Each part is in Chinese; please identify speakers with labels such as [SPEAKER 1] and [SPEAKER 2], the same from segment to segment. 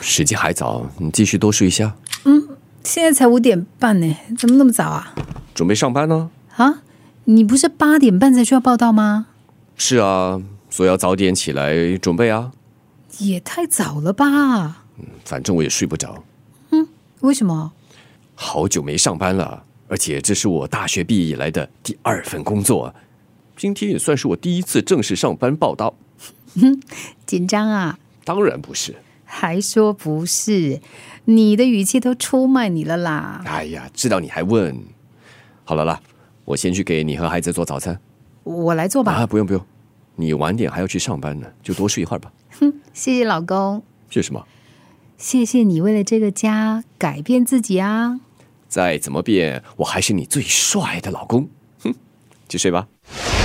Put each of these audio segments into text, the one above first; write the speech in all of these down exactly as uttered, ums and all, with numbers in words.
[SPEAKER 1] 时间还早，你继续多睡一下。
[SPEAKER 2] 嗯，现在才五点半呢，怎么那么早啊？
[SPEAKER 1] 准备上班呢？
[SPEAKER 2] 啊，你不是八点半才需要报到吗？
[SPEAKER 1] 是啊，所以要早点起来准备啊。
[SPEAKER 2] 也太早了吧？
[SPEAKER 1] 反正我也睡不着。
[SPEAKER 2] 嗯，为什么？
[SPEAKER 1] 好久没上班了，而且这是我大学毕业以来的第二份工作，今天也算是我第一次正式上班报到。
[SPEAKER 2] 紧张啊？
[SPEAKER 1] 当然不是。
[SPEAKER 2] 还说不是，你的语气都出卖你了啦。
[SPEAKER 1] 哎呀，知道你还问。好了啦，我先去给你和孩子做早餐。
[SPEAKER 2] 我来做吧。
[SPEAKER 1] 啊，不用不用，你晚点还要去上班呢，就多睡一会儿吧。
[SPEAKER 2] 哼，谢谢老公。
[SPEAKER 1] 谢什么？
[SPEAKER 2] 谢谢你为了这个家改变自己啊。
[SPEAKER 1] 再怎么变，我还是你最帅的老公。哼，去睡吧。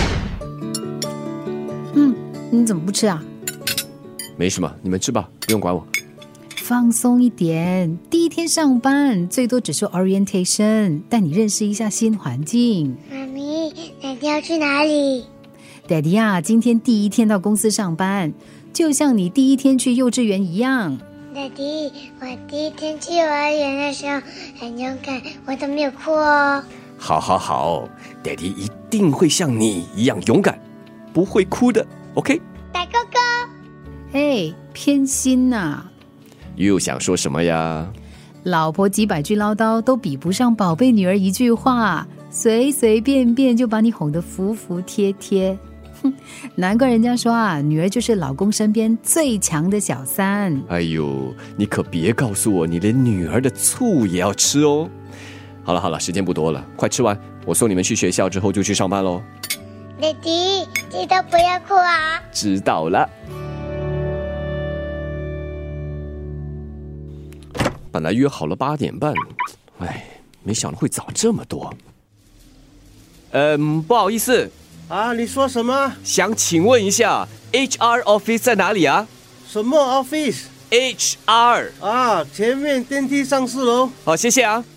[SPEAKER 2] 嗯，你怎么不吃啊？
[SPEAKER 1] 没什么，你们吃吧，不用管我。
[SPEAKER 2] 放松一点，第一天上班最多只是 orientation， 带你认识一下新环境。
[SPEAKER 3] 妈咪，奶奶要去哪里？
[SPEAKER 2] Daddy 啊，今天第一天到公司上班，就像你第一天去幼稚园一样。
[SPEAKER 3] Daddy，我第一天去幼儿园的时候很勇敢，我都没有哭哦。
[SPEAKER 1] 好好好， Daddy 一定会像你一样勇敢，不会哭的 OK？
[SPEAKER 3] 大哥哥，
[SPEAKER 2] 嘿，偏心呐、啊！
[SPEAKER 1] 又想说什么呀？
[SPEAKER 2] 老婆几百句唠叨都比不上宝贝女儿一句话，随随便便就把你哄得服服帖帖。哼，难怪人家说啊，女儿就是老公身边最强的小三。
[SPEAKER 1] 哎呦，你可别告诉我你连女儿的醋也要吃哦。好了好了，时间不多了，快吃完，我送你们去学校之后就去上班咯。
[SPEAKER 3] Daddy，记得不要哭啊。
[SPEAKER 1] 知道了。本来约好了八点半，哎，没想到会早这么多。嗯，不好意思
[SPEAKER 4] 啊，你说什么？
[SPEAKER 1] 想请问一下 H R office 在哪里啊？
[SPEAKER 4] 什么 office？
[SPEAKER 1] H R
[SPEAKER 4] 啊，前面电梯上四楼。
[SPEAKER 1] 好，谢谢啊。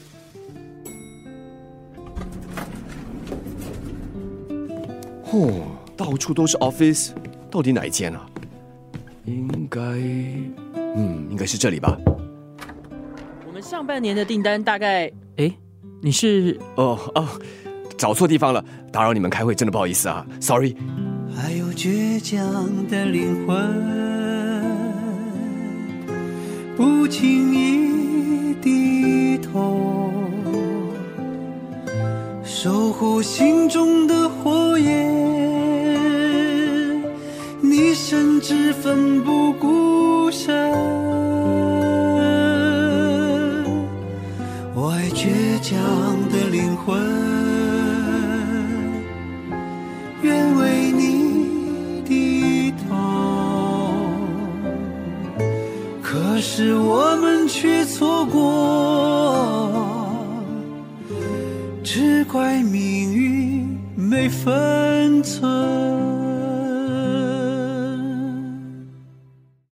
[SPEAKER 1] 哦，到处都是 office， 到底哪一间啊？应该，嗯，应该是这里吧。
[SPEAKER 5] 我们上半年的订单大概……哎，你是……
[SPEAKER 1] 哦哦，找错地方了，打扰你们开会，真的不好意思啊 ，sorry。
[SPEAKER 6] 还有倔强的灵魂，不轻易低头，守护心中的火焰，你甚至奋不顾身。我爱倔强的灵魂，愿为你低头，可是我们却错过，只怪命运没分寸。